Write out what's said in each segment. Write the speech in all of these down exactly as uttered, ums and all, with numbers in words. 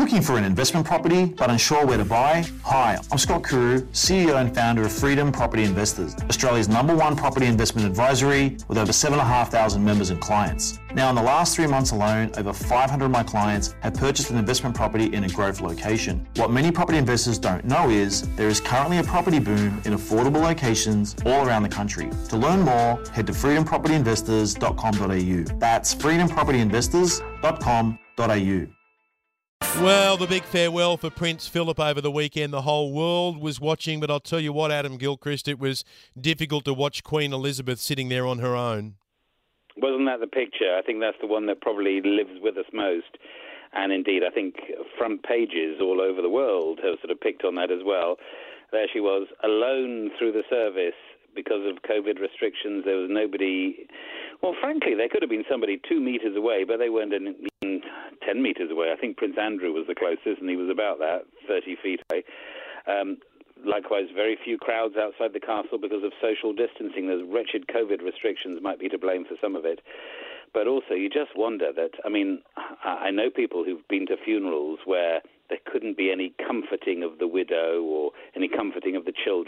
looking for an investment property but unsure where to buy? Hi, I'm Scott Kuru, C E O and founder of Freedom Property Investors, Australia's number one property investment advisory with over seven thousand five hundred members and clients. Now, in the last three months alone, over five hundred of my clients have purchased an investment property in a growth location. What many property investors don't know is there is currently a property boom in affordable locations all around the country. To learn more, head to freedom property investors dot com dot a u. That's freedom property investors dot com dot a u. Well, the big farewell for Prince Philip over the weekend. The whole world was watching, but I'll tell you what, Adam Gilchrist, it was difficult to watch Queen Elizabeth sitting there on her own. Wasn't that the picture? I think that's the one that probably lives with us most. And indeed, I think front pages all over the world have sort of picked on that as well. There she was, alone through the service because of COVID restrictions. There was nobody... Well, frankly, there could have been somebody two metres away, but they weren't even ten metres away. I think Prince Andrew was the closest, and he was about that, thirty feet away. Um, likewise, very few crowds outside the castle because of social distancing. Those wretched COVID restrictions might be to blame for some of it. But also, you just wonder that, I mean, I know people who've been to funerals where there couldn't be any comforting of the widow or any comforting of the children,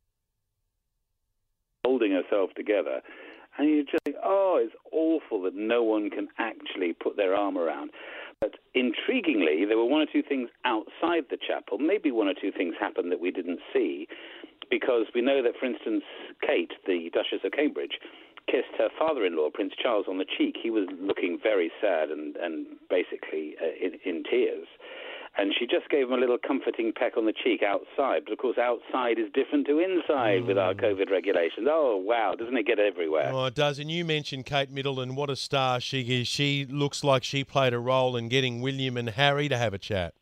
holding herself together. And you just think, oh, it's awful that no one can actually put their arm around. But intriguingly, there were one or two things outside the chapel. Maybe one or two things happened that we didn't see, because we know that, for instance, Kate, the Duchess of Cambridge, kissed her father-in-law, Prince Charles, on the cheek. He was looking very sad and, and basically uh, in, in tears. And she just gave him a little comforting peck on the cheek outside. But, of course, outside is different to inside mm. with our COVID regulations. Oh, wow, doesn't it get everywhere? Oh, it does. And you mentioned Kate Middleton. What a star she is. She looks like she played a role in getting William and Harry to have a chat.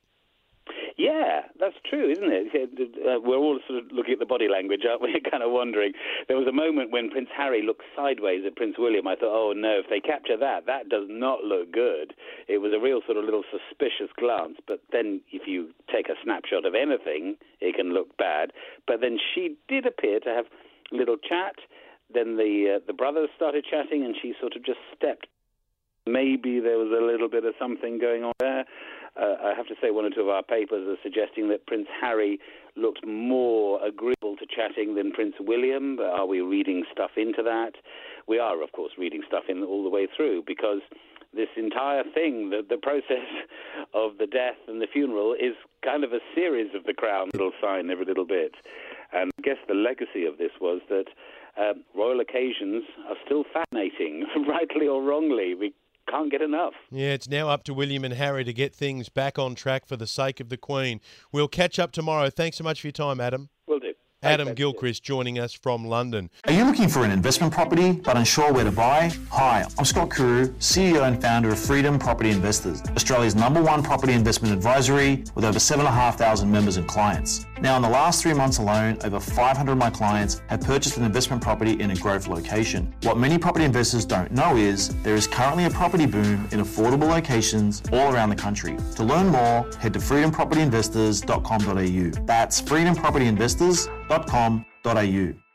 Yeah, that's true, isn't it? Uh, we're all sort of looking at the body language, aren't we? Kind of wondering. There was a moment when Prince Harry looked sideways at Prince William. I thought, oh, no, if they capture that, that does not look good. It was a real sort of little suspicious glance. But then if you take a snapshot of anything, it can look bad. But then she did appear to have a little chat. Then the, uh, the brothers started chatting, and she sort of just stepped. Maybe there was a little bit of something going on there. Uh, I have to say one or two of our papers are suggesting that Prince Harry looked more agreeable to chatting than Prince William. But are we reading stuff into that? We are, of course, reading stuff in all the way through, because this entire thing, the, the process of the death and the funeral, is kind of a series of the crown, little sign every little bit. And I guess the legacy of this was that uh, royal occasions are still fascinating, rightly or wrongly. We can't get enough. Yeah, it's now up to William and Harry to get things back on track for the sake of the Queen. We'll catch up tomorrow. Thanks so much for your time, Adam. Will do. Adam Gilchrist joining us from London. Are you looking for an investment property but unsure where to buy? Hi, I'm Scott Kuru, C E O and founder of Freedom Property Investors, Australia's number one property investment advisory with over seven thousand five hundred members and clients. Now, in the last three months alone, over five hundred of my clients have purchased an investment property in a growth location. What many property investors don't know is there is currently a property boom in affordable locations all around the country. To learn more, head to freedom property investors dot com dot a u. That's freedom property investors dot com dot a u.